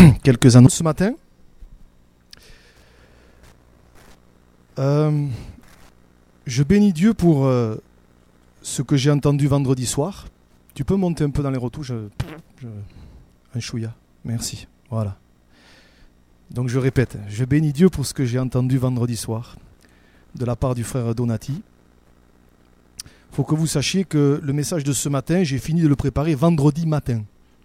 quelques annonces ce matin. Je bénis Dieu pour ce que j'ai entendu vendredi soir. Tu peux monter un peu dans les retouches, un chouïa, merci, voilà. Donc je répète, je bénis Dieu pour ce que j'ai entendu vendredi soir de la part du frère Donati. Il faut que vous sachiez que le message de ce matin, j'ai fini de le préparer vendredi matin.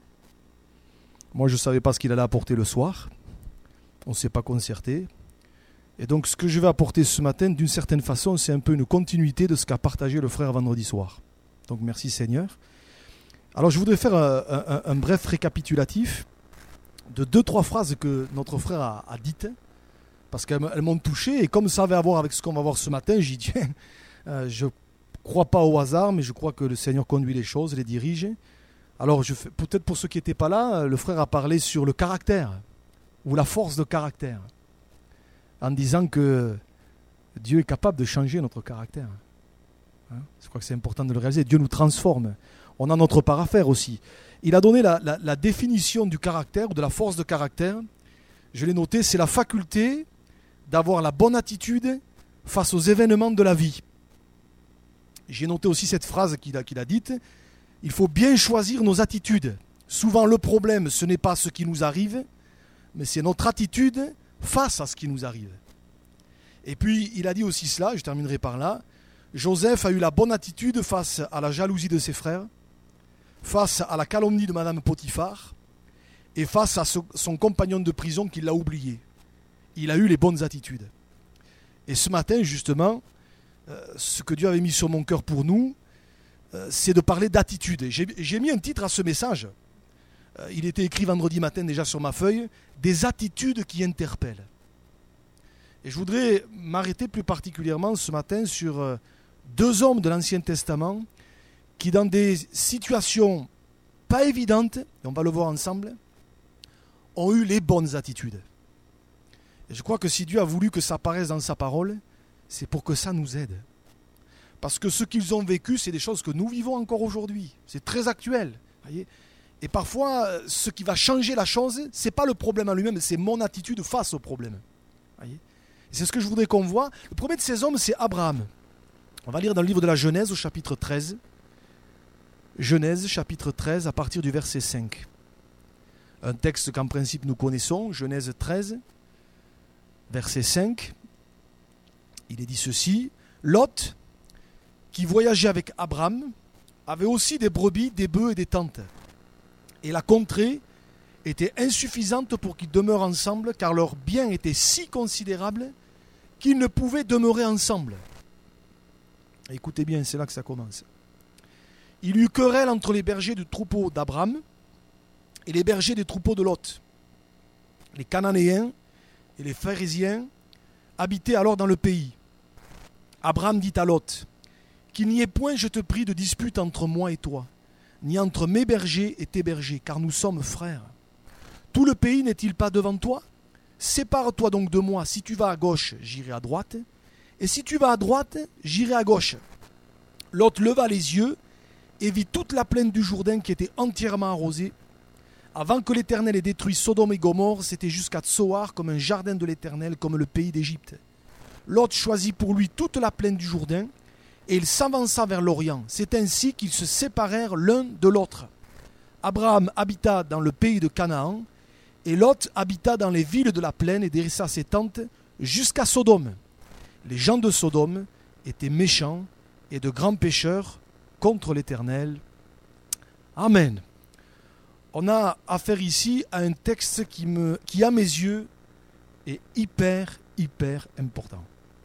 Moi, je ne savais pas ce qu'il allait apporter le soir. On ne s'est pas concerté. Et donc, ce que je vais apporter ce matin, d'une certaine façon, c'est un peu une continuité de ce qu'a partagé le frère vendredi soir. Donc, merci Seigneur. Alors, je voudrais faire un bref récapitulatif de 2-3 phrases que notre frère a dites, parce qu'elles m'ont touché. Et comme ça avait à voir avec ce qu'on va voir ce matin, j'ai dit, je ne crois pas au hasard, mais je crois que le Seigneur conduit les choses, les dirige. Alors, peut-être pour ceux qui n'étaient pas là, le frère a parlé sur le caractère, ou la force de caractère, en disant que Dieu est capable de changer notre caractère. Je crois que c'est important de le réaliser. Dieu nous transforme. On a notre part à faire aussi. Il a donné la définition du caractère, ou de la force de caractère. Je l'ai noté, c'est la faculté d'avoir la bonne attitude face aux événements de la vie. J'ai noté aussi cette phrase qu'il a dite. Il faut bien choisir nos attitudes. Souvent, le problème, ce n'est pas ce qui nous arrive, mais c'est notre attitude face à ce qui nous arrive. Et puis, il a dit aussi cela, je terminerai par là. Joseph a eu la bonne attitude face à la jalousie de ses frères, face à la calomnie de Madame Potiphar, et face à son compagnon de prison qui l'a oublié. Il a eu les bonnes attitudes. Et ce matin, justement, ce que Dieu avait mis sur mon cœur pour nous, c'est de parler d'attitude. J'ai mis un titre à ce message. Il était écrit vendredi matin déjà sur ma feuille, des attitudes qui interpellent. Et je voudrais m'arrêter plus particulièrement ce matin sur 2 hommes de l'Ancien Testament qui, dans des situations pas évidentes, et on va le voir ensemble, ont eu les bonnes attitudes. Et je crois que si Dieu a voulu que ça apparaisse dans sa parole, c'est pour que ça nous aide. Parce que ce qu'ils ont vécu, c'est des choses que nous vivons encore aujourd'hui. C'est très actuel. Voyez ? Et parfois, ce qui va changer la chose, ce n'est pas le problème en lui-même, c'est mon attitude face au problème. Voyez ? Et c'est ce que je voudrais qu'on voit. Le premier de ces hommes, c'est Abraham. On va lire dans le livre de la Genèse au chapitre 13. Genèse, chapitre 13, à partir du verset 5. Un texte qu'en principe nous connaissons, Genèse 13, verset 5. Il est dit ceci. Lot, qui voyageait avec Abraham, avait aussi des brebis, des bœufs et des tentes. Et la contrée était insuffisante pour qu'ils demeurent ensemble, car leurs biens étaient si considérables qu'ils ne pouvaient demeurer ensemble. Écoutez bien, c'est là que ça commence. Il y eut querelle entre les bergers du troupeau d'Abraham et les bergers des troupeaux de Lot. Les Cananéens et les Phérésiens habitaient alors dans le pays. Abraham dit à Lot, « Qu'il n'y ait point, je te prie, de dispute entre moi et toi, ni entre mes bergers et tes bergers, car nous sommes frères. Tout le pays n'est-il pas devant toi? Sépare-toi donc de moi. Si tu vas à gauche, j'irai à droite, et si tu vas à droite, j'irai à gauche. » Lot leva les yeux et vit toute la plaine du Jourdain qui était entièrement arrosée. Avant que l'Éternel ait détruit Sodome et Gomorrhe, c'était jusqu'à Tsoar comme un jardin de l'Éternel, comme le pays d'Égypte. Lot choisit pour lui toute la plaine du Jourdain, et il s'avança vers l'Orient. C'est ainsi qu'ils se séparèrent l'un de l'autre. Abraham habita dans le pays de Canaan, et Lot habita dans les villes de la plaine et dressa ses tentes jusqu'à Sodome. Les gens de Sodome étaient méchants et de grands pécheurs contre l'Éternel. Amen. On a affaire ici à un texte qui à mes yeux, est hyper important.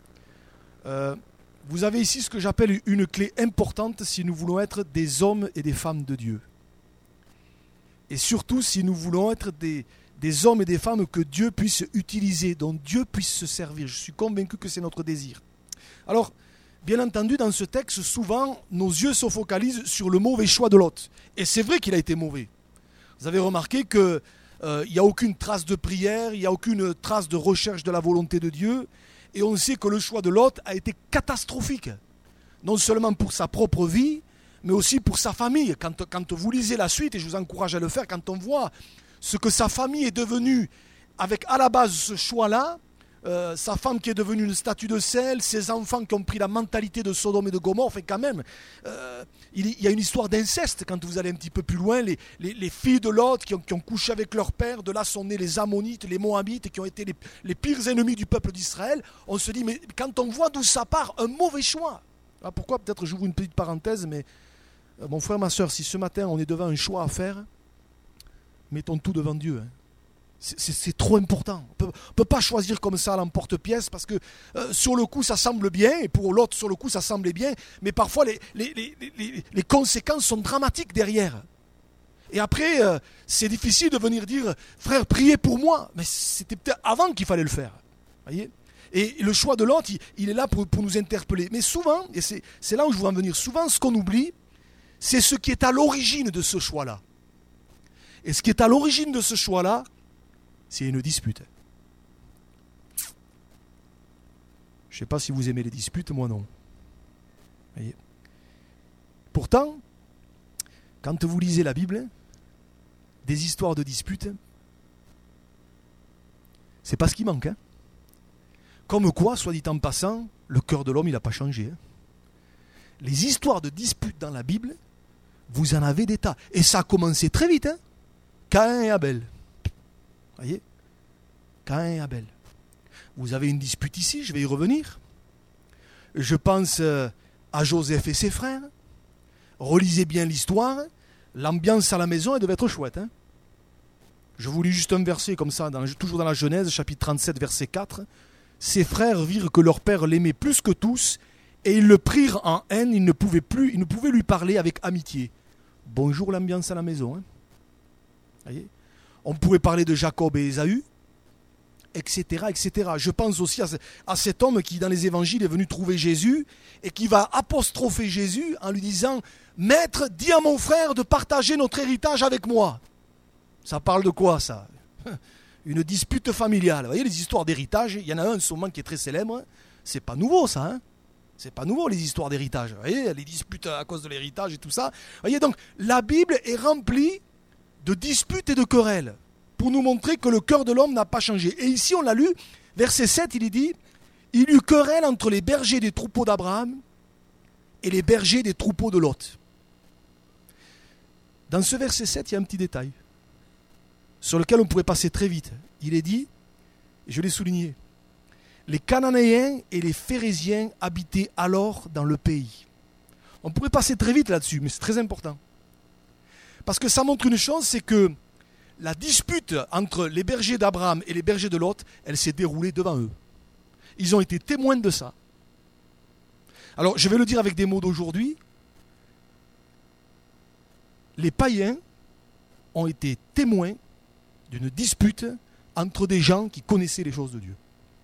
Vous avez ici ce que j'appelle une clé importante si nous voulons être des hommes et des femmes de Dieu. Et surtout si nous voulons être des hommes et des femmes que Dieu puisse utiliser, dont Dieu puisse se servir. Je suis convaincu que c'est notre désir. Alors, bien entendu, dans ce texte, souvent, nos yeux se focalisent sur le mauvais choix de Lot. Et c'est vrai qu'il a été mauvais. Vous avez remarqué qu'il n'y a aucune trace de prière, il n'y a aucune trace de recherche de la volonté de Dieu. Et on sait que le choix de Lot a été catastrophique. Non seulement pour sa propre vie, mais aussi pour sa famille. Quand vous lisez la suite, et je vous encourage à le faire, quand on voit ce que sa famille est devenue avec à la base ce choix-là, sa femme qui est devenue une statue de sel, ses enfants qui ont pris la mentalité de Sodome et de Gomorrhe, enfin quand même, il y a une histoire d'inceste quand vous allez un petit peu plus loin, les filles de Lot qui ont couché avec leur père, de là sont nés les Ammonites, les Moabites, qui ont été les pires ennemis du peuple d'Israël. On se dit, mais quand on voit d'où ça part, un mauvais choix. Alors pourquoi, peut-être j'ouvre une petite parenthèse, mais mon frère, ma soeur, si ce matin on est devant un choix à faire, mettons tout devant Dieu, hein. C'est trop important. On ne peut pas choisir comme ça à l'emporte-pièce parce que sur le coup ça semble bien et pour l'autre sur le coup ça semblait bien, mais parfois les conséquences sont dramatiques derrière. Et après c'est difficile de venir dire frère priez pour moi, mais c'était peut-être avant qu'il fallait le faire. Voyez ? Et le choix de l'autre il est là pour nous interpeller. Mais souvent, et c'est là où je voudrais en venir, souvent ce qu'on oublie c'est ce qui est à l'origine de ce choix-là. Et ce qui est à l'origine de ce choix-là, c'est une dispute. Je ne sais pas si vous aimez les disputes, moi non. Voyez. Pourtant, quand vous lisez la Bible, des histoires de disputes, c'est pas ce qui manque. Hein. Comme quoi, soit dit en passant, le cœur de l'homme, il n'a pas changé. Hein. Les histoires de disputes dans la Bible, vous en avez des tas. Et ça a commencé très vite. Hein. Caïn et Abel. Voyez, Caïn et Abel. Vous avez une dispute ici, je vais y revenir. Je pense à Joseph et ses frères. Relisez bien l'histoire. L'ambiance à la maison, elle devait être chouette. Hein. Je vous lis juste un verset comme ça, toujours dans la Genèse, chapitre 37, verset 4. Ses frères virent que leur père l'aimait plus que tous, et ils le prirent en haine, ils ne pouvaient lui parler avec amitié. Bonjour l'ambiance à la maison. Hein. Voyez ? On pourrait parler de Jacob et Ésaü, etc., etc. Je pense aussi à cet homme qui, dans les évangiles, est venu trouver Jésus et qui va apostropher Jésus en lui disant « Maître, dis à mon frère de partager notre héritage avec moi. » Ça parle de quoi, ça ? Une dispute familiale. Vous voyez, les histoires d'héritage, il y en a un en ce moment qui est très célèbre. C'est pas nouveau, ça. Hein. C'est pas nouveau, les histoires d'héritage. Vous voyez, les disputes à cause de l'héritage et tout ça. Vous voyez, donc, la Bible est remplie de disputes et de querelles, pour nous montrer que le cœur de l'homme n'a pas changé. Et ici, on l'a lu, verset 7, il est dit « Il y eut querelle entre les bergers des troupeaux d'Abraham et les bergers des troupeaux de Lot. » Dans ce verset 7, il y a un petit détail sur lequel on pourrait passer très vite. Il est dit, et je l'ai souligné, « Les Cananéens et les Phérésiens habitaient alors dans le pays. » On pourrait passer très vite là-dessus, mais c'est très important. Parce que ça montre une chose, c'est que la dispute entre les bergers d'Abraham et les bergers de Lot, elle s'est déroulée devant eux. Ils ont été témoins de ça. Alors, je vais le dire avec des mots d'aujourd'hui. Les païens ont été témoins d'une dispute entre des gens qui connaissaient les choses de Dieu.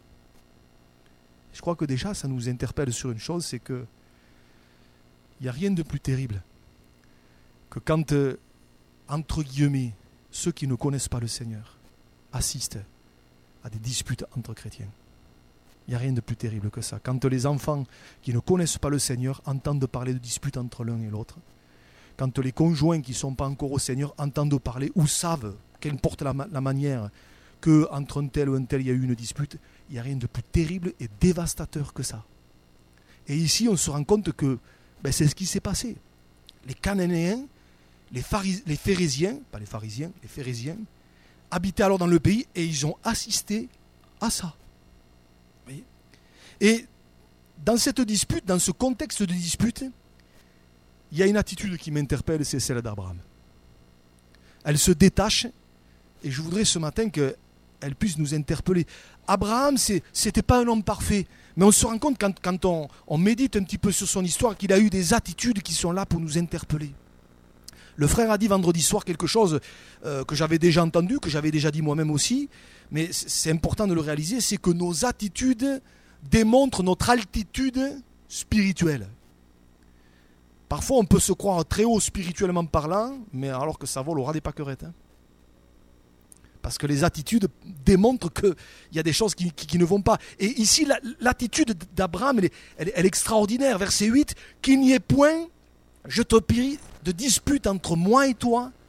Je crois que déjà, ça nous interpelle sur une chose, c'est que il n'y a rien de plus terrible que quand entre guillemets, ceux qui ne connaissent pas le Seigneur assistent à des disputes entre chrétiens. Il n'y a rien de plus terrible que ça. Quand les enfants qui ne connaissent pas le Seigneur entendent parler de disputes entre l'un et l'autre, quand les conjoints qui ne sont pas encore au Seigneur entendent parler ou savent, qu'importe la manière, qu'entre un tel ou un tel il y a eu une dispute, il n'y a rien de plus terrible et dévastateur que ça. Et ici, on se rend compte que c'est ce qui s'est passé. Les Cananéens, les Phérésiens, pas les pharisiens, les Phérésiens, habitaient alors dans le pays et ils ont assisté à ça. Vous voyez ? Et dans cette dispute, dans ce contexte de dispute, il y a une attitude qui m'interpelle, c'est celle d'Abraham. Elle se détache et je voudrais ce matin qu'elle puisse nous interpeller. Abraham, c'était pas un homme parfait, mais on se rend compte quand on médite un petit peu sur son histoire qu'il a eu des attitudes qui sont là pour nous interpeller. Le frère a dit vendredi soir quelque chose que j'avais déjà entendu, que j'avais déjà dit moi-même aussi, mais c'est important de le réaliser, c'est que nos attitudes démontrent notre altitude spirituelle. Parfois on peut se croire très haut spirituellement parlant, mais alors que ça vole au ras des pâquerettes. Hein. Parce que les attitudes démontrent qu'il y a des choses qui ne vont pas. Et ici, l'attitude d'Abraham, elle est extraordinaire. Verset 8, « Qu'il n'y ait point, je te prie, de dispute entre moi et toi,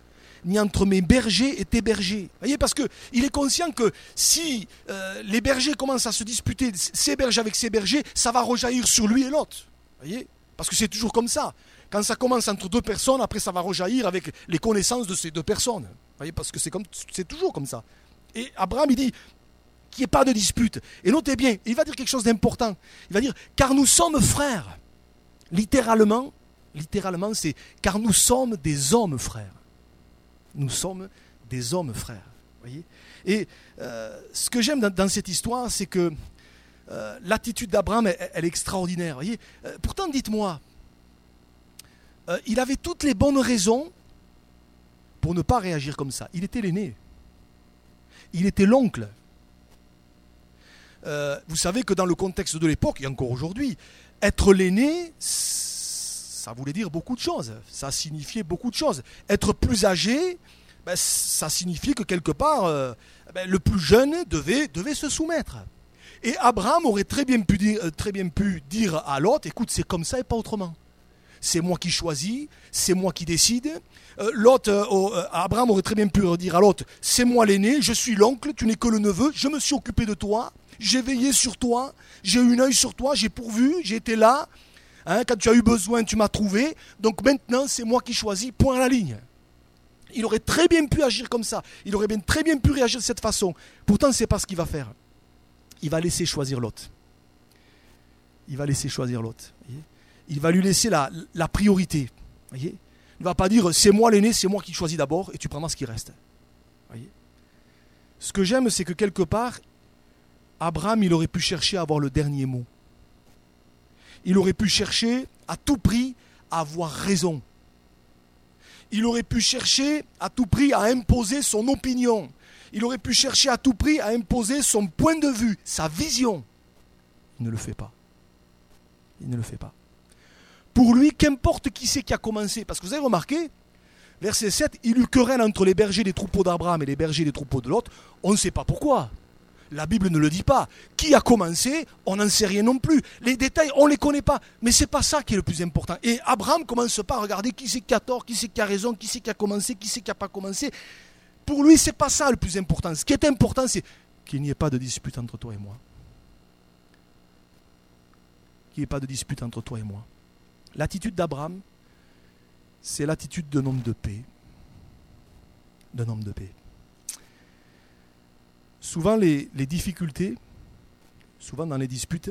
ni entre mes bergers et tes bergers. Vous voyez, parce qu'il est conscient que si les bergers commencent à se disputer, ces bergers avec ces bergers, ça va rejaillir sur lui et l'autre. Vous voyez, parce que c'est toujours comme ça. Quand ça commence entre deux personnes, après ça va rejaillir avec les connaissances de ces deux personnes. Vous voyez, parce que c'est toujours comme ça. Et Abraham, il dit qu'il n'y ait pas de dispute. Et notez bien, il va dire quelque chose d'important. Il va dire, car nous sommes frères. Littéralement, c'est car nous sommes des hommes frères. Nous sommes des hommes frères. Voyez. Et ce que j'aime dans cette histoire, c'est que l'attitude d'Abraham, elle est extraordinaire. Voyez. Pourtant, dites-moi, il avait toutes les bonnes raisons pour ne pas réagir comme ça. Il était l'aîné. Il était l'oncle. Vous savez que dans le contexte de l'époque, et encore aujourd'hui, être l'aîné, ça voulait dire beaucoup de choses. Ça signifiait beaucoup de choses. Être plus âgé, ça signifiait que quelque part, le plus jeune devait se soumettre. Et Abraham aurait très bien pu dire à l'autre, écoute, c'est comme ça et pas autrement. C'est moi qui choisis, c'est moi qui décide. Abraham aurait très bien pu dire à l'autre, c'est moi l'aîné, je suis l'oncle, tu n'es que le neveu, je me suis occupé de toi, j'ai veillé sur toi, j'ai eu un œil sur toi, j'ai pourvu, j'ai été là. Quand tu as eu besoin, tu m'as trouvé. Donc maintenant, c'est moi qui choisis, point à la ligne. Il aurait très bien pu agir comme ça. Il aurait très bien pu réagir de cette façon. Pourtant, ce n'est pas ce qu'il va faire. Il va laisser choisir l'autre. Il va laisser choisir l'autre. Il va lui laisser la priorité. Voyez. Il ne va pas dire, c'est moi l'aîné, c'est moi qui choisis d'abord, et tu prendras ce qui reste. Voyez. Ce que j'aime, c'est que quelque part, Abraham, il aurait pu chercher à avoir le dernier mot. Il aurait pu chercher à tout prix à avoir raison. Il aurait pu chercher à tout prix à imposer son opinion. Il aurait pu chercher à tout prix à imposer son point de vue, sa vision. Il ne le fait pas. Il ne le fait pas. Pour lui, qu'importe qui c'est qui a commencé. Parce que vous avez remarqué, verset 7, il eut querelle entre les bergers des troupeaux d'Abraham et les bergers des troupeaux de Lot. On ne sait pas pourquoi. La Bible ne le dit pas. Qui a commencé, on n'en sait rien non plus. Les détails, on ne les connaît pas. Mais ce n'est pas ça qui est le plus important. Et Abraham ne commence pas à regarder qui c'est qui a tort, qui c'est qui a raison, qui c'est qui a commencé, qui c'est qui n'a pas commencé. Pour lui, ce n'est pas ça le plus important. Ce qui est important, c'est qu'il n'y ait pas de dispute entre toi et moi. Qu'il n'y ait pas de dispute entre toi et moi. L'attitude d'Abraham, c'est l'attitude d'un homme de paix. D'un homme de paix. Souvent, les difficultés, souvent dans les disputes,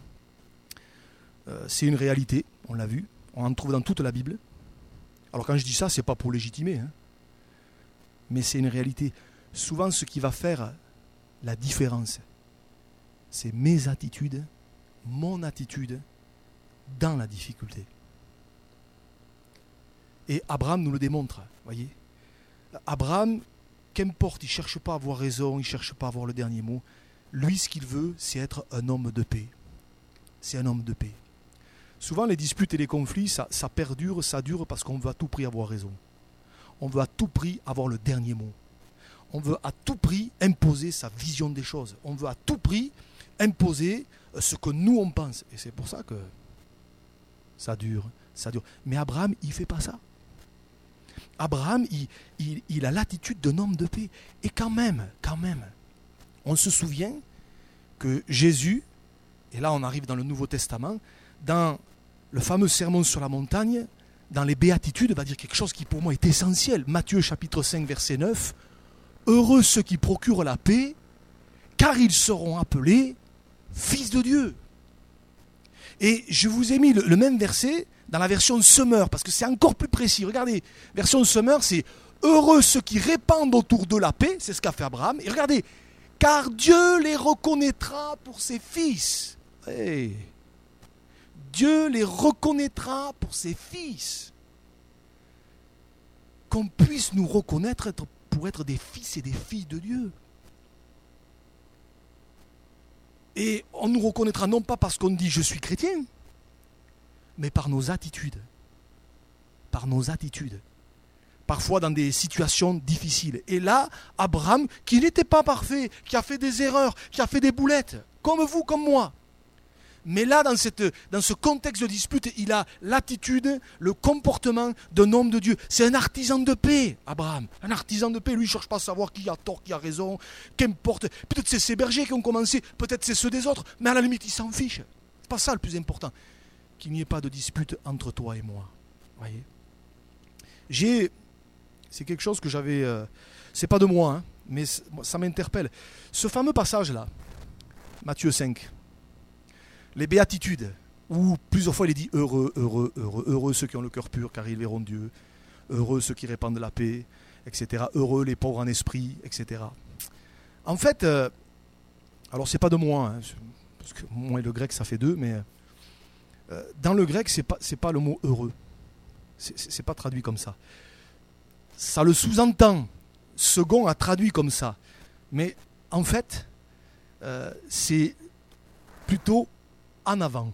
c'est une réalité, on l'a vu, on en trouve dans toute la Bible. Alors quand je dis ça, ce n'est pas pour légitimer, mais c'est une réalité. Souvent, ce qui va faire la différence, c'est mes attitudes, mon attitude dans la difficulté. Et Abraham nous le démontre, voyez. Abraham, qu'importe, il ne cherche pas à avoir raison, il ne cherche pas à avoir le dernier mot. Lui, ce qu'il veut, c'est être un homme de paix. C'est un homme de paix. Souvent, les disputes et les conflits, ça perdure, ça dure parce qu'on veut à tout prix avoir raison. On veut à tout prix avoir le dernier mot. On veut à tout prix imposer sa vision des choses. On veut à tout prix imposer ce que nous, on pense. Et c'est pour ça que ça dure, ça dure. Mais Abraham, il ne fait pas ça. Abraham, il a l'attitude d'un homme de paix. Et quand même, on se souvient que Jésus, et là on arrive dans le Nouveau Testament, dans le fameux sermon sur la montagne, dans les béatitudes, va dire quelque chose qui pour moi est essentiel. Matthieu chapitre 5 verset 9, « Heureux ceux qui procurent la paix, car ils seront appelés fils de Dieu. » Et je vous ai mis le même verset dans la version Summer, parce que c'est encore plus précis. Regardez, version Summer, c'est « Heureux ceux qui répandent autour de la paix », c'est ce qu'a fait Abraham. Et regardez, « Car Dieu les reconnaîtra pour ses fils. » Hey. Dieu les reconnaîtra pour ses fils. Qu'on puisse nous reconnaître pour être des fils et des filles de Dieu. Et on nous reconnaîtra non pas parce qu'on dit « je suis chrétien », mais par nos attitudes. Par nos attitudes. Parfois dans des situations difficiles. Et là, Abraham, qui n'était pas parfait, qui a fait des erreurs, qui a fait des boulettes, comme vous, comme moi, Mais là, dans ce contexte de dispute, il a l'attitude, le comportement d'un homme de Dieu. C'est un artisan de paix, Abraham. Un artisan de paix, lui, il ne cherche pas à savoir qui a tort, qui a raison, qu'importe. Peut-être c'est ses bergers qui ont commencé, peut-être c'est ceux des autres, mais à la limite, il s'en fiche. C'est pas ça le plus important. Qu'il n'y ait pas de dispute entre toi et moi. Voyez. C'est quelque chose que j'avais... c'est pas de moi, hein, mais ça m'interpelle. Ce fameux passage-là, Matthieu 5, les béatitudes, où plusieurs fois il est dit heureux, heureux, heureux, heureux ceux qui ont le cœur pur car ils verront Dieu, heureux ceux qui répandent la paix, etc. Heureux les pauvres en esprit, etc. En fait, alors c'est pas de moi, hein, parce que moi et le grec ça fait deux, mais dans le grec c'est pas le mot heureux, c'est pas traduit comme ça. Ça le sous-entend, Second a traduit comme ça, mais en fait c'est plutôt en avant.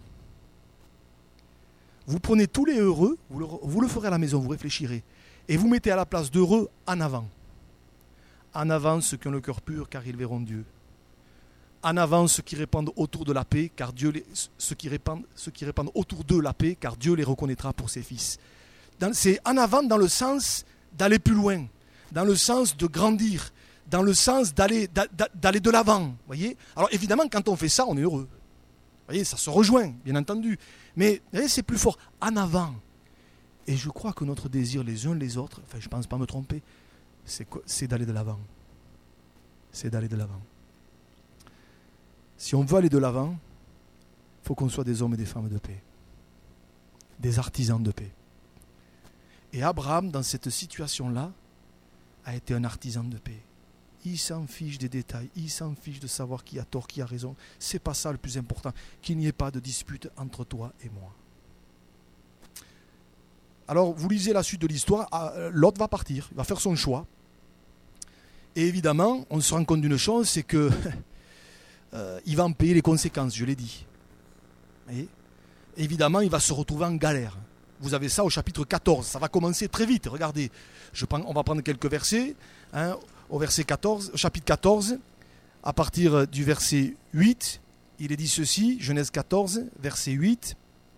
Vous prenez tous les heureux, vous le ferez à la maison, vous réfléchirez, et vous mettez à la place d'heureux en avant. En avant ceux qui ont le cœur pur, car ils verront Dieu. En avant ceux qui répandent autour de la paix, car ceux qui répandent autour d'eux la paix, car Dieu les reconnaîtra pour ses fils. C'est en avant dans le sens d'aller plus loin, dans le sens de grandir, dans le sens d'aller de l'avant. Voyez. Alors évidemment, quand on fait ça, on est heureux. Voyez, ça se rejoint, bien entendu. Mais voyez, c'est plus fort, en avant. Et je crois que notre désir les uns les autres, enfin je ne pense pas me tromper, c'est d'aller de l'avant. C'est d'aller de l'avant. Si on veut aller de l'avant, il faut qu'on soit des hommes et des femmes de paix. Des artisans de paix. Et Abraham, dans cette situation-là, a été un artisan de paix. Il s'en fiche des détails, il s'en fiche de savoir qui a tort, qui a raison. C'est pas ça le plus important, qu'il n'y ait pas de dispute entre toi et moi. Alors, vous lisez la suite de l'histoire, Lot va partir, il va faire son choix. Et évidemment, on se rend compte d'une chose, c'est que il va en payer les conséquences, je l'ai dit. Et évidemment, il va se retrouver en galère. Vous avez ça au chapitre 14, ça va commencer très vite, regardez. On va prendre quelques versets, hein, au chapitre 14, à partir du verset 8, il est dit ceci, Genèse 14, verset 8.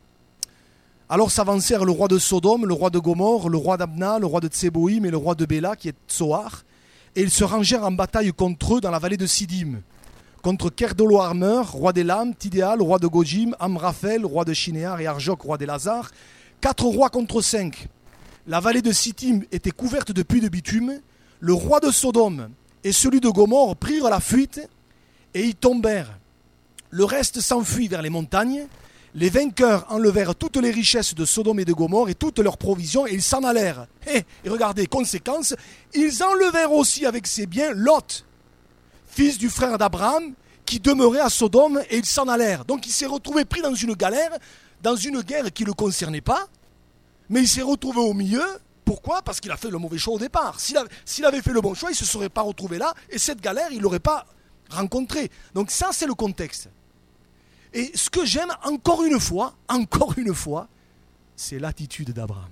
Alors s'avancèrent le roi de Sodome, le roi de Gomorre, le roi d'Abna, le roi de Tseboïm et le roi de Béla, qui est Tsoar, et ils se rangèrent en bataille contre eux dans la vallée de Sidim, contre Kerdolo-Armer, roi d'Élam, Tidéal, roi de Gojim, Amraphel, roi de Shinéar et Arjok, roi d'Élazar, 4 rois contre 5. La vallée de Sittim était couverte de puits de bitume. Le roi de Sodome et celui de Gomorre prirent la fuite et y tombèrent. Le reste s'enfuit vers les montagnes. Les vainqueurs enlevèrent toutes les richesses de Sodome et de Gomorre et toutes leurs provisions et ils s'en allèrent. Et regardez, conséquence, ils enlevèrent aussi avec ses biens Lot, fils du frère d'Abraham, qui demeurait à Sodome et ils s'en allèrent. Donc il s'est retrouvé pris dans une galère, dans une guerre qui ne le concernait pas, mais il s'est retrouvé au milieu. Pourquoi ? Parce qu'il a fait le mauvais choix au départ. S'il avait fait le bon choix, il ne se serait pas retrouvé là, et cette galère, il ne l'aurait pas rencontrée. Donc ça, c'est le contexte. Et ce que j'aime, encore une fois, c'est l'attitude d'Abraham.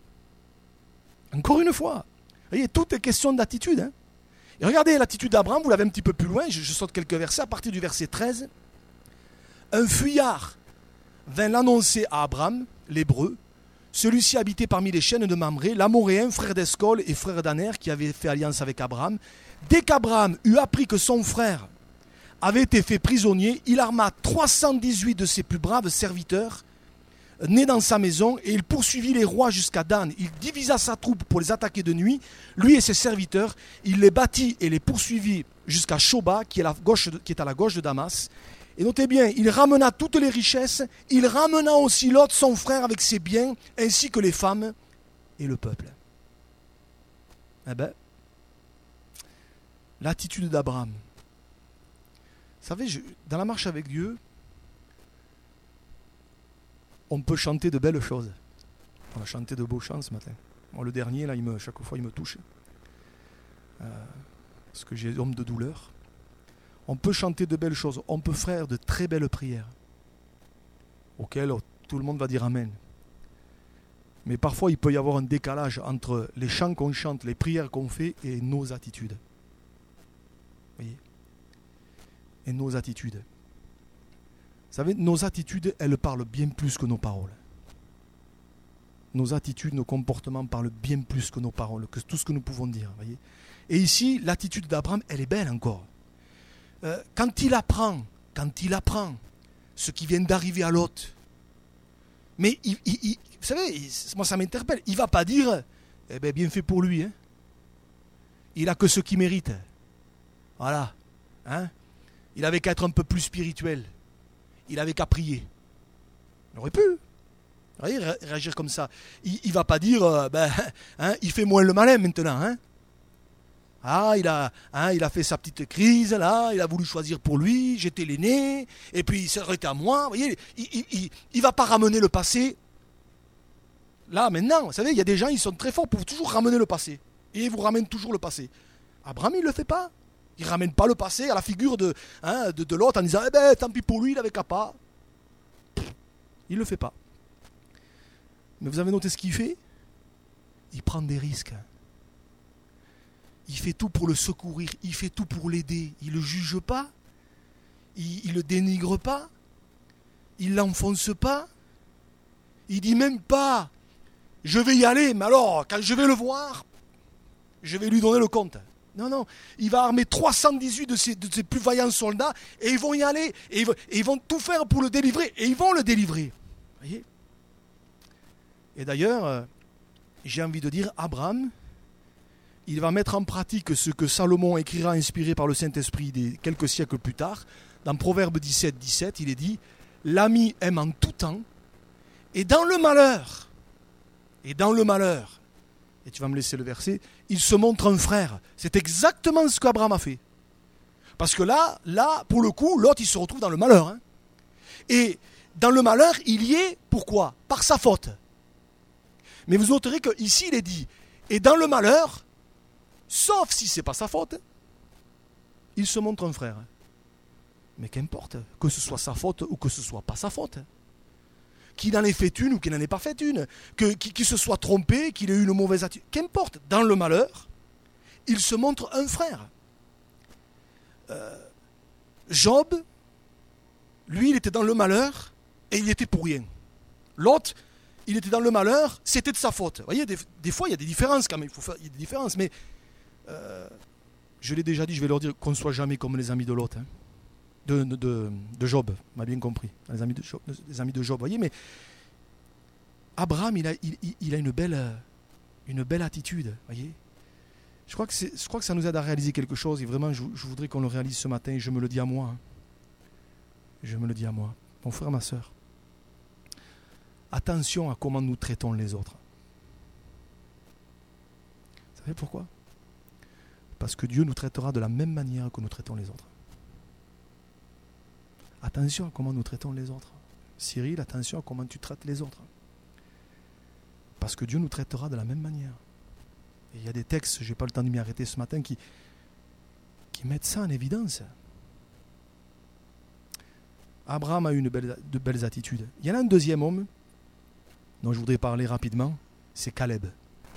Encore une fois. Vous voyez, tout est question d'attitude. Hein. Et regardez l'attitude d'Abraham, vous l'avez un petit peu plus loin, je saute quelques versets, à partir du verset 13. Un fuyard vint l'annoncer à Abraham, l'hébreu. Celui-ci habitait parmi les chaînes de Mamré, l'Amoréen, frère d'Escol et frère d'Aner, qui avait fait alliance avec Abraham. Dès qu'Abraham eut appris que son frère avait été fait prisonnier, il arma 318 de ses plus braves serviteurs, nés dans sa maison, et il poursuivit les rois jusqu'à Dan. Il divisa sa troupe pour les attaquer de nuit, lui et ses serviteurs. Il les battit et les poursuivit jusqu'à Shoba, qui est à la gauche de Damas. Et notez bien, il ramena toutes les richesses, il ramena aussi Lot, son frère, avec ses biens, ainsi que les femmes et le peuple. Eh bien, l'attitude d'Abraham. Vous savez, dans la marche avec Dieu, on peut chanter de belles choses. On a chanté de beaux chants ce matin. Moi, le dernier, là, chaque fois, il me touche. Parce que j'ai homme de douleur. On peut chanter de belles choses, on peut faire de très belles prières, auxquelles tout le monde va dire Amen. Mais parfois, il peut y avoir un décalage entre les chants qu'on chante, les prières qu'on fait et nos attitudes. Vous voyez ? Et nos attitudes. savez, nos attitudes, elles parlent bien plus que nos paroles. Nos attitudes, nos comportements parlent bien plus que nos paroles, que tout ce que nous pouvons dire. Voyez. Et ici, l'attitude d'Abraham, elle est belle encore. Quand il apprend ce qui vient d'arriver à Lot, mais vous savez, moi ça m'interpelle, il ne va pas dire, eh bien, bien fait pour lui, hein. Il n'a que ce qu'il mérite. Voilà. Hein. Il avait qu'à être un peu plus spirituel. Il avait qu'à prier. Il aurait pu. Voyez, réagir comme ça. Il ne va pas dire, il fait moins le malin maintenant. Hein. Ah, il a fait sa petite crise, là, il a voulu choisir pour lui, j'étais l'aîné, et puis il s'est arrêté à moi. Vous voyez, il ne va pas ramener le passé. Là, maintenant, vous savez, il y a des gens, ils sont très forts pour toujours ramener le passé. Et ils vous ramènent toujours le passé. Abraham, il ne le fait pas. Il ne ramène pas le passé à la figure de l'autre en disant, tant pis pour lui, il n'avait qu'à pas. Il ne le fait pas. Mais vous avez noté ce qu'il fait? Il prend des risques. Il fait tout pour le secourir, il fait tout pour l'aider. Il ne le juge pas, il ne le dénigre pas, il ne l'enfonce pas. Il ne dit même pas, je vais y aller, mais alors, quand je vais le voir, je vais lui donner le compte. Non, il va armer 318 de ses plus vaillants soldats, et ils vont y aller, et ils vont tout faire pour le délivrer, et ils vont le délivrer. Voyez. Et d'ailleurs, j'ai envie de dire, Abraham, il va mettre en pratique ce que Salomon écrira inspiré par le Saint-Esprit quelques siècles plus tard. Dans Proverbe 17, il est dit « L'ami aime en tout temps, et dans le malheur, et tu vas me laisser le verset, il se montre un frère. » C'est exactement ce qu'Abraham a fait. Parce que là, pour le coup, l'autre, il se retrouve dans le malheur. Hein. Et dans le malheur, il y est, pourquoi? Par sa faute. Mais vous noterez qu'ici, il est dit « Et dans le malheur, sauf si ce n'est pas sa faute, il se montre un frère. » Mais qu'importe, que ce soit sa faute ou que ce ne soit pas sa faute. Qu'il en ait fait une ou qu'il n'en ait pas fait une. Qu'il se soit trompé, qu'il ait eu une mauvaise attitude. Qu'importe, dans le malheur, il se montre un frère. Job, lui, il était dans le malheur et il était pour rien. L'autre, il était dans le malheur, c'était de sa faute. Vous voyez, des fois, il y a des différences quand même. Il y a des différences, mais je l'ai déjà dit, je vais leur dire qu'on ne soit jamais comme les amis de l'autre. Hein. De Job, on m'a bien compris. Les amis de Job, vous voyez, mais Abraham, il a une belle attitude, voyez. Je crois que ça nous aide à réaliser quelque chose, et vraiment, je voudrais qu'on le réalise ce matin, et je me le dis à moi. Hein. Je me le dis à moi. Mon frère, ma soeur, attention à comment nous traitons les autres. Vous savez pourquoi? Parce que Dieu nous traitera de la même manière que nous traitons les autres. Attention à comment nous traitons les autres. Cyril, attention à comment tu traites les autres. Parce que Dieu nous traitera de la même manière. Et il y a des textes, je n'ai pas le temps de m'y arrêter ce matin, qui mettent ça en évidence. Abraham a eu de belles attitudes. Il y en a un deuxième homme dont je voudrais parler rapidement, c'est Caleb.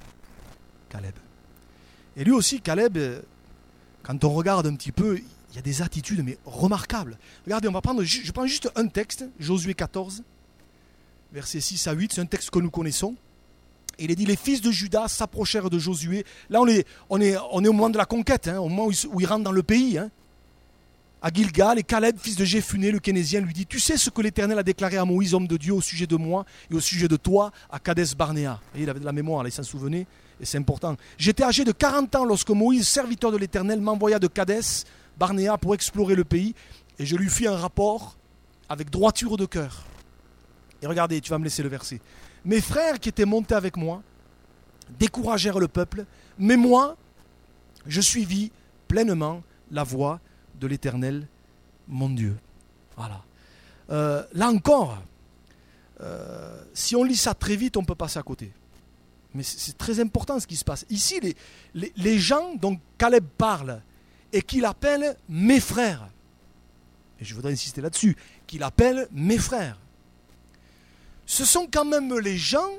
Et lui aussi, Caleb, quand on regarde un petit peu, il y a des attitudes mais remarquables. Regardez, je prends juste un texte, Josué 14, versets 6 à 8, c'est un texte que nous connaissons. Et il est dit, les fils de Juda s'approchèrent de Josué. Là, on est au moment de la conquête, hein, au moment où ils rentrent dans le pays. Hein. À Gilgal, et Caleb, fils de Jéphuné, le Kénésien, lui dit, tu sais ce que l'Éternel a déclaré à Moïse, homme de Dieu, au sujet de moi et au sujet de toi, à Kadès Barnéa. Et il avait de la mémoire, là, il s'en souvenait, et c'est important. J'étais âgé de 40 ans lorsque Moïse, serviteur de l'Éternel, m'envoya de Kadès Barnéa pour explorer le pays, et je lui fis un rapport avec droiture de cœur. Et regardez, tu vas me laisser le verset. Mes frères qui étaient montés avec moi découragèrent le peuple, mais moi, je suivis pleinement la voie de l'Éternel, mon Dieu. Voilà. Là encore, si on lit ça très vite, on peut passer à côté. Mais c'est très important ce qui se passe. Ici, les gens dont Caleb parle et qu'il appelle mes frères, et je voudrais insister là-dessus, qu'il appelle mes frères, ce sont quand même les gens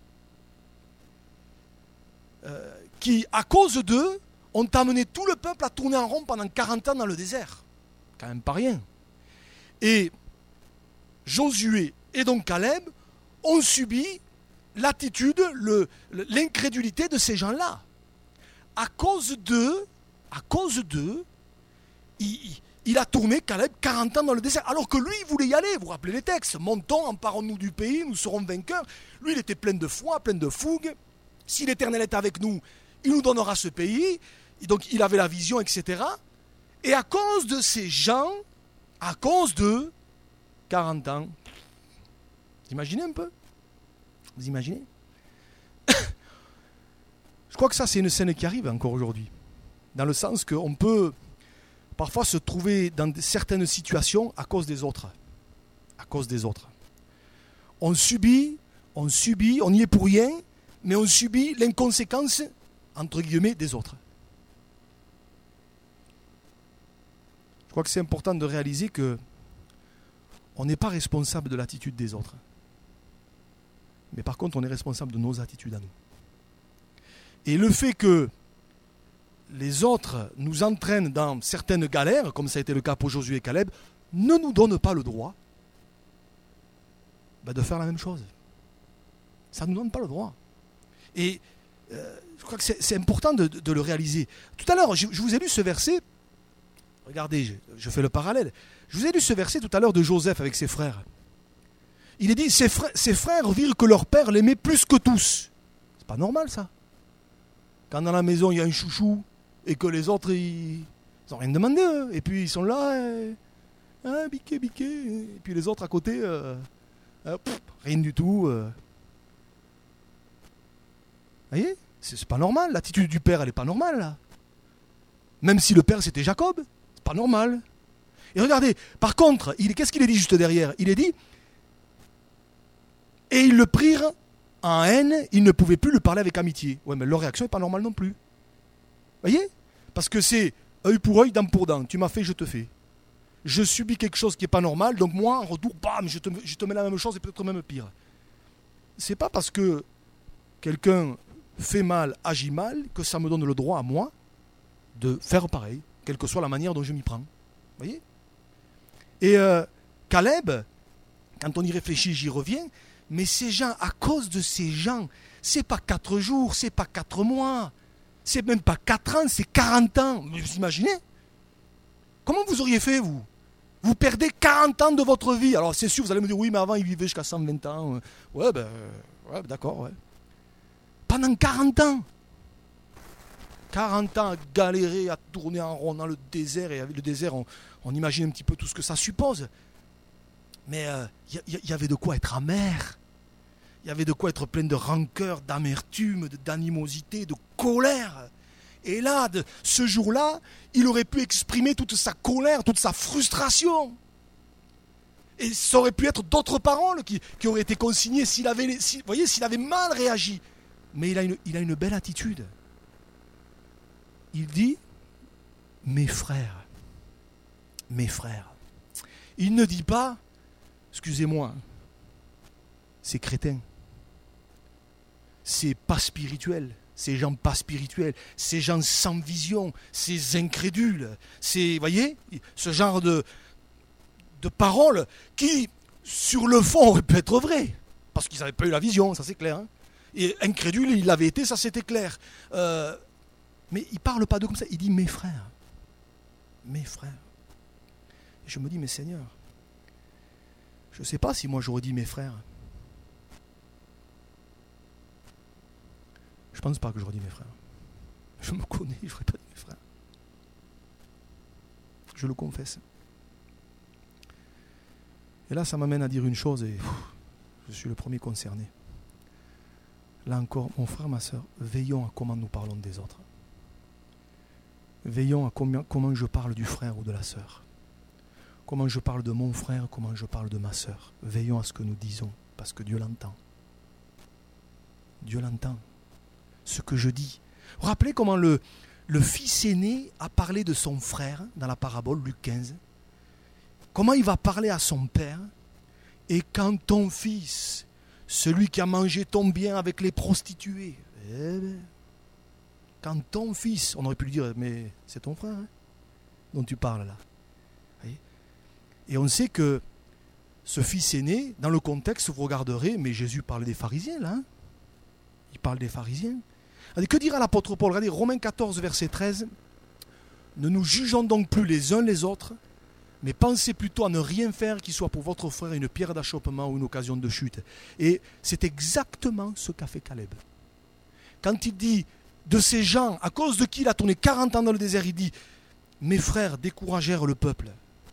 qui, à cause d'eux, ont amené tout le peuple à tourner en rond pendant 40 ans dans le désert. Quand même pas rien. Et Josué et donc Caleb ont subi l'attitude, l'incrédulité de ces gens-là. À cause d'eux, il a tourné Caleb 40 ans dans le désert, alors que lui, il voulait y aller. Vous vous rappelez les textes, montons, emparons-nous du pays, nous serons vainqueurs. Lui, il était plein de foi, plein de fougue. Si l'Éternel est avec nous, il nous donnera ce pays. Et donc, il avait la vision, etc. Et à cause de ces gens, à cause de 40 ans, vous imaginez un peu? Vous imaginez? Je crois que ça, c'est une scène qui arrive encore aujourd'hui. Dans le sens qu'on peut parfois se trouver dans certaines situations à cause des autres. À cause des autres. On subit, on y est pour rien, mais on subit l'inconséquence, entre guillemets, des autres. Je crois que c'est important de réaliser que on n'est pas responsable de l'attitude des autres. Mais par contre, on est responsable de nos attitudes à nous. Et le fait que les autres nous entraînent dans certaines galères, comme ça a été le cas pour Josué et Caleb, ne nous donne pas le droit de faire la même chose. Ça ne nous donne pas le droit. Et je crois que c'est important de le réaliser. Tout à l'heure, je vous ai lu ce verset. Regardez, je fais le parallèle. Je vous ai lu ce verset tout à l'heure de Joseph avec ses frères. Il est dit, ses frères virent que leur père l'aimait plus que tous. C'est pas normal ça. Quand dans la maison il y a un chouchou et que les autres ils n'ont rien demandé, et puis ils sont là, biqué, et puis les autres à côté, rien du tout. Vous voyez, c'est pas normal. L'attitude du père, elle est pas normale là. Même si le père c'était Jacob, c'est pas normal. Et regardez, par contre, qu'est-ce qu'il est dit juste derrière? Il est dit, et ils le prirent en haine, ils ne pouvaient plus lui parler avec amitié. Ouais, mais leur réaction n'est pas normale non plus. Vous voyez? Parce que c'est œil pour œil, dent pour dent. Tu m'as fait, je te fais. Je subis quelque chose qui n'est pas normal, donc moi, en retour, bam, je te mets la même chose et peut-être même pire. C'est pas parce que quelqu'un fait mal, agit mal, que ça me donne le droit à moi de faire pareil, quelle que soit la manière dont je m'y prends. Vous voyez? Et Caleb, quand on y réfléchit, j'y reviens, mais ces gens, à cause de ces gens, c'est pas 4 jours, c'est pas 4 mois, c'est même pas 4 ans, c'est 40 ans. Vous imaginez? Comment vous auriez fait, vous? Vous perdez 40 ans de votre vie. Alors c'est sûr, vous allez me dire, oui, mais avant, il vivait jusqu'à 120 ans. Ouais, d'accord, ouais. Pendant 40 ans. 40 ans à galérer, à tourner en rond dans le désert. Et avec le désert, on imagine un petit peu tout ce que ça suppose. Mais il y avait de quoi être amer. Il y avait de quoi être plein de rancœur, d'amertume, d'animosité, de colère. Et là, ce jour-là, il aurait pu exprimer toute sa colère, toute sa frustration. Et ça aurait pu être d'autres paroles qui auraient été consignées s'il avait mal réagi. Mais il a une belle attitude. Il dit, mes frères. Il ne dit pas, excusez-moi, c'est crétin. C'est pas spirituel. Ces gens pas spirituels, ces gens sans vision, ces incrédules, vous voyez, ce genre de paroles qui, sur le fond, auraient pu être vraies, parce qu'ils n'avaient pas eu la vision, ça c'est clair. Hein. Et incrédule, il l'avait été, ça c'était clair. Mais il ne parle pas de comme ça, il dit mes frères. Mes frères. Et je me dis, mais Seigneur, je ne sais pas si moi j'aurais dit mes frères. Je ne pense pas que j'aurais dit mes frères. Je me connais, je n'aurais pas dit mes frères. Je le confesse. Et là, ça m'amène à dire une chose, et je suis le premier concerné. Là encore, mon frère, ma soeur, veillons à comment nous parlons des autres. Veillons à comment je parle du frère ou de la sœur. Comment je parle de mon frère, comment je parle de ma sœur. Veillons à ce que nous disons, parce que Dieu l'entend. Dieu l'entend. Ce que je dis. Vous vous rappelez comment le fils aîné a parlé de son frère dans la parabole, Luc 15. Comment il va parler à son père. Et quand ton fils, celui qui a mangé ton bien avec les prostituées, quand ton fils, on aurait pu lui dire, mais c'est ton frère dont tu parles là. Et on sait que ce fils aîné, dans le contexte, vous regarderez, mais Jésus parle des pharisiens, là. Hein, il parle des pharisiens. Allez, que dira l'apôtre Paul? Regardez, Romains 14, verset 13. Ne nous jugeons donc plus les uns les autres, mais pensez plutôt à ne rien faire qui soit pour votre frère une pierre d'achoppement ou une occasion de chute. Et c'est exactement ce qu'a fait Caleb. Quand il dit de ces gens, à cause de qui il a tourné 40 ans dans le désert, il dit « Mes frères découragèrent le peuple ».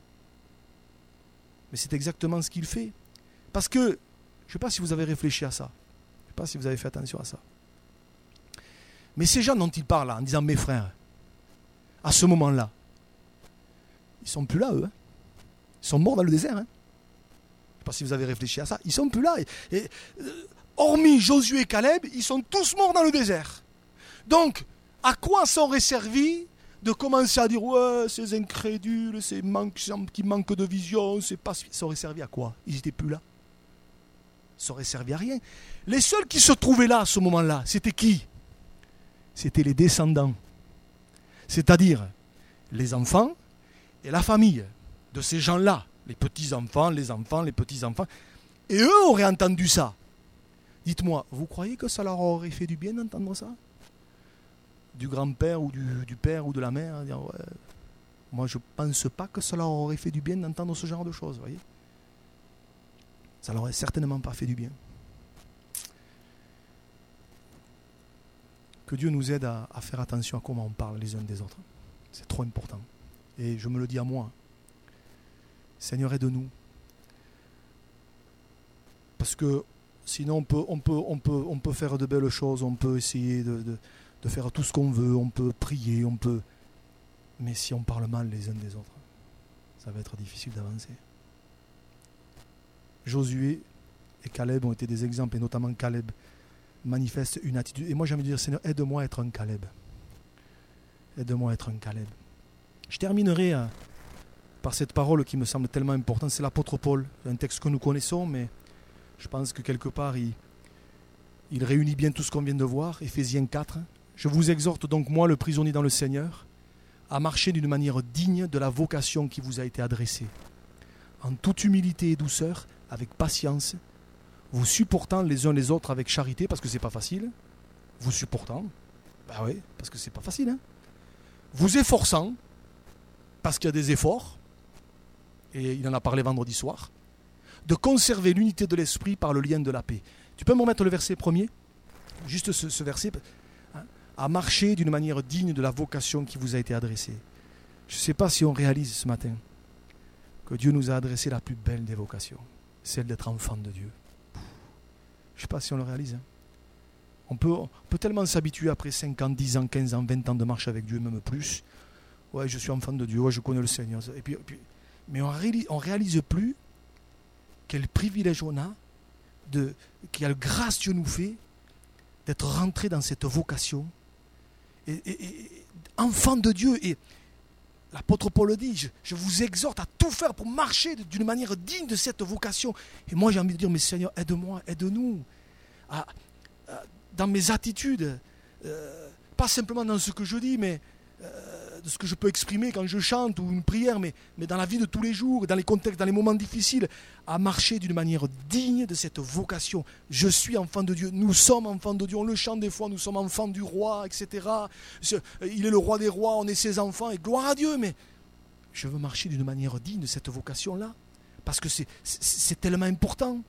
Mais c'est exactement ce qu'il fait. Parce que, je ne sais pas si vous avez réfléchi à ça, je ne sais pas si vous avez fait attention à ça. Mais ces gens dont il parle là, en disant « mes frères », à ce moment-là, ils ne sont plus là, eux. Hein. Ils sont morts dans le désert. Hein. Je ne sais pas si vous avez réfléchi à ça. Ils ne sont plus là. Hormis Josué et Caleb, ils sont tous morts dans le désert. Donc, à quoi ça aurait servi de commencer à dire « Ouais, ces incrédules, ces qui manquent de vision, c'est pas... » Ça aurait servi à quoi? Ils n'étaient plus là. Ça aurait servi à rien. Les seuls qui se trouvaient là à ce moment-là, c'était qui? C'était les descendants. C'est-à-dire les enfants et la famille de ces gens-là. Les petits-enfants, les enfants, les petits-enfants. Et eux auraient entendu ça. Dites-moi, vous croyez que ça leur aurait fait du bien d'entendre ça? Du grand-père ou du père ou de la mère, dire, ouais, moi je ne pense pas que ça leur aurait fait du bien d'entendre ce genre de choses, voyez. Ça leur aurait certainement pas fait du bien. Que Dieu nous aide à faire attention à comment on parle les uns des autres. C'est trop important. Et je me le dis à moi. Seigneur, aide-nous. Parce que sinon on peut faire de belles choses, on peut essayer de faire tout ce qu'on veut, on peut prier, mais si on parle mal les uns des autres, ça va être difficile d'avancer. Josué et Caleb ont été des exemples, et notamment Caleb manifeste une attitude. Et moi j'ai envie de dire, Seigneur, aide-moi à être un Caleb. Aide-moi à être un Caleb. Je terminerai par cette parole qui me semble tellement importante, c'est l'apôtre Paul, un texte que nous connaissons, mais je pense que quelque part il réunit bien tout ce qu'on vient de voir, Éphésiens 4. Je vous exhorte donc, moi, le prisonnier dans le Seigneur, à marcher d'une manière digne de la vocation qui vous a été adressée, en toute humilité et douceur, avec patience, vous supportant les uns les autres avec charité, parce que c'est pas facile, vous supportant, bah oui, parce que c'est pas facile, hein. Vous efforçant, parce qu'il y a des efforts, et il en a parlé vendredi soir, de conserver l'unité de l'esprit par le lien de la paix. Tu peux me remettre le verset premier? Juste ce verset, hein, à marcher d'une manière digne de la vocation qui vous a été adressée. Je ne sais pas si on réalise ce matin que Dieu nous a adressé la plus belle des vocations, celle d'être enfant de Dieu. Je ne sais pas si on le réalise. Hein. On peut tellement s'habituer après 5 ans, 10 ans, 15 ans, 20 ans de marche avec Dieu, même plus. Ouais, je suis enfant de Dieu, ouais, je connais le Seigneur. Mais on ne réalise plus quel privilège on a, quelle grâce Dieu nous fait d'être rentré dans cette vocation. Et enfant de Dieu. Et l'apôtre Paul le dit, je vous exhorte à tout faire pour marcher d'une manière digne de cette vocation. Et moi j'ai envie de dire, mais Seigneur, aide-moi, aide-nous dans mes attitudes, pas simplement dans ce que je dis, mais de ce que je peux exprimer quand je chante ou une prière, mais dans la vie de tous les jours, dans les contextes, dans les moments difficiles, à marcher d'une manière digne de cette vocation. Je suis enfant de Dieu, nous sommes enfants de Dieu, on le chante des fois, nous sommes enfants du roi, etc. Il est le roi des rois, on est ses enfants, et gloire à Dieu, mais je veux marcher d'une manière digne de cette vocation-là, parce que c'est tellement important.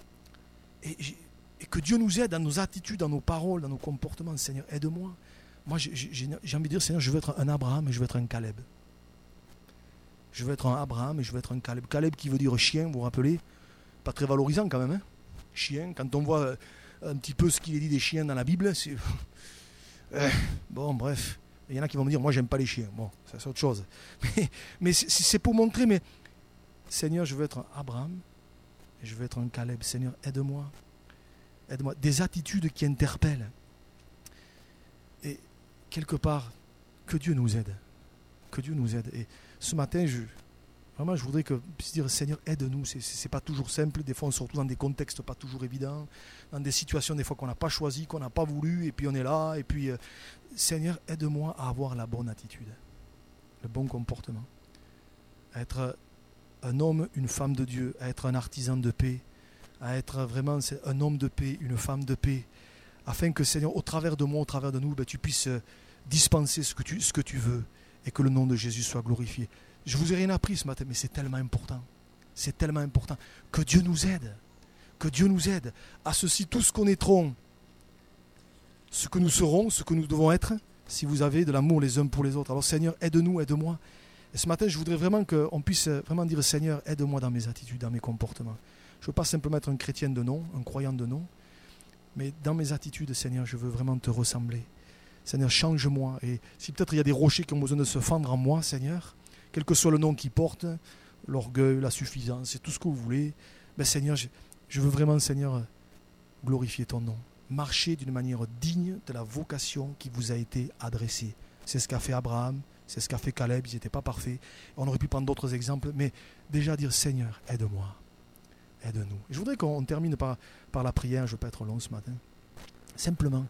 Et que Dieu nous aide dans nos attitudes, dans nos paroles, dans nos comportements. Seigneur, aide-moi. Moi, j'ai envie de dire, Seigneur, je veux être un Abraham et je veux être un Caleb. Je veux être un Abraham et je veux être un Caleb. Caleb qui veut dire chien, vous vous rappelez? Pas très valorisant quand même, hein? Chien, quand on voit un petit peu ce qu'il est dit des chiens dans la Bible, c'est... bon, bref. Il y en a qui vont me dire, moi, j'aime pas les chiens. Bon, ça, c'est autre chose. Mais c'est pour montrer, mais... Seigneur, je veux être un Abraham et je veux être un Caleb. Seigneur, aide-moi. Aide-moi. Des attitudes qui interpellent. Et quelque part, que Dieu nous aide. Que Dieu nous aide. Et ce matin, je voudrais que puisse dire, Seigneur, aide-nous. C'est pas toujours simple. Des fois, on se retrouve dans des contextes pas toujours évidents, dans des situations des fois qu'on n'a pas choisi, qu'on n'a pas voulu, et puis on est là. Et puis, Seigneur, aide-moi à avoir la bonne attitude, le bon comportement, à être un homme, une femme de Dieu, à être un artisan de paix, à être vraiment un homme de paix, une femme de paix, afin que, Seigneur, au travers de moi, au travers de nous, tu puisses dispenser ce que tu veux et que le nom de Jésus soit glorifié. Je vous ai rien appris ce matin, mais c'est tellement important. C'est tellement important. Que Dieu nous aide. Que Dieu nous aide à ceci, tout ce qu'on connaîtrons, ce que nous serons, ce que nous devons être, si vous avez de l'amour les uns pour les autres. Alors Seigneur, aide-nous, aide-moi. Et ce matin, je voudrais vraiment qu'on puisse vraiment dire, Seigneur, aide-moi dans mes attitudes, dans mes comportements. Je ne veux pas simplement être un chrétien de nom, un croyant de nom, mais dans mes attitudes, Seigneur, je veux vraiment te ressembler. Seigneur, change-moi. Et si peut-être il y a des rochers qui ont besoin de se fendre en moi, Seigneur, quel que soit le nom qu'ils portent, l'orgueil, la suffisance, et tout ce que vous voulez, ben Seigneur, je veux vraiment, Seigneur, glorifier ton nom. Marcher d'une manière digne de la vocation qui vous a été adressée. C'est ce qu'a fait Abraham, c'est ce qu'a fait Caleb, ils n'étaient pas parfaits. On aurait pu prendre d'autres exemples, mais déjà dire, Seigneur, aide-moi, aide-nous. Je voudrais qu'on termine par la prière, je ne veux pas être long ce matin. Simplement,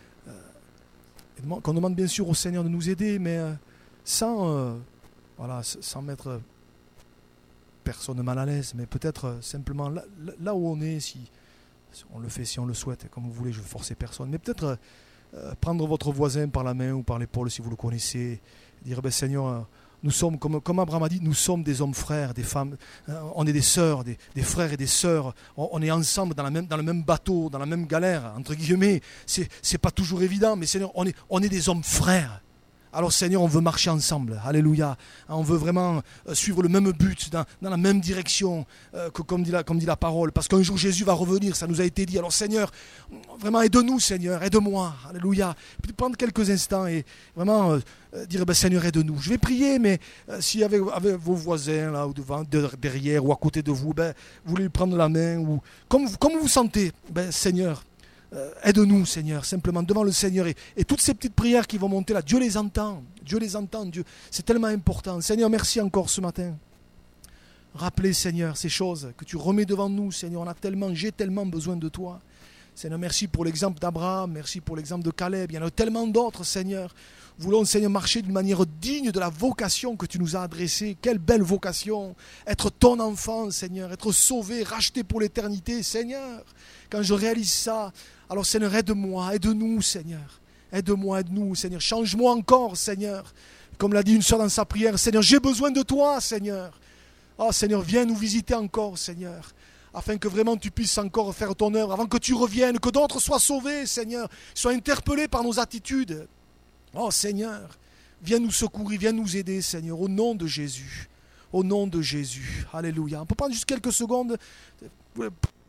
qu'on demande bien sûr au Seigneur de nous aider, mais sans mettre personne mal à l'aise, mais peut-être simplement là où on est, si on le fait, si on le souhaite, comme vous voulez, je ne veux forcer personne, mais peut-être prendre votre voisin par la main ou par l'épaule si vous le connaissez, et dire, Seigneur, nous sommes, comme Abraham a dit, nous sommes des hommes frères, des femmes, on est des sœurs, des frères et des sœurs, on est ensemble dans le même bateau, dans la même galère, entre guillemets, c'est pas toujours évident, mais Seigneur, on est des hommes frères. Alors Seigneur, on veut marcher ensemble, alléluia. On veut vraiment suivre le même but, dans la même direction, comme dit la parole. Parce qu'un jour Jésus va revenir, ça nous a été dit. Alors Seigneur, vraiment aide-nous Seigneur, aide-moi, alléluia. Puis prendre quelques instants et vraiment dire, Seigneur aide-nous. Je vais prier, mais si avec vos voisins, là, ou devant, derrière, ou à côté de vous, vous voulez lui prendre la main, ou comme vous sentez, Seigneur, aide-nous Seigneur, simplement devant le Seigneur, et toutes ces petites prières qui vont monter là, Dieu les entend, Dieu, c'est tellement important. Seigneur, merci encore ce matin. Rappelez Seigneur ces choses que tu remets devant nous, Seigneur, j'ai tellement besoin de toi. Seigneur, merci pour l'exemple d'Abraham, merci pour l'exemple de Caleb, il y en a tellement d'autres Seigneur. Voulons Seigneur marcher d'une manière digne de la vocation que tu nous as adressée. Quelle belle vocation, être ton enfant Seigneur, être sauvé, racheté pour l'éternité Seigneur. Quand je réalise ça, alors Seigneur, aide-moi, aide-nous Seigneur. Aide-moi, aide-nous Seigneur. Change-moi encore Seigneur. Comme l'a dit une sœur dans sa prière, Seigneur, j'ai besoin de toi Seigneur. Oh Seigneur, viens nous visiter encore Seigneur. Afin que vraiment tu puisses encore faire ton œuvre, avant que tu reviennes, que d'autres soient sauvés Seigneur, soient interpellés par nos attitudes. Oh Seigneur, viens nous secourir, viens nous aider Seigneur, au nom de Jésus. Au nom de Jésus. Alléluia. On peut prendre juste quelques secondes.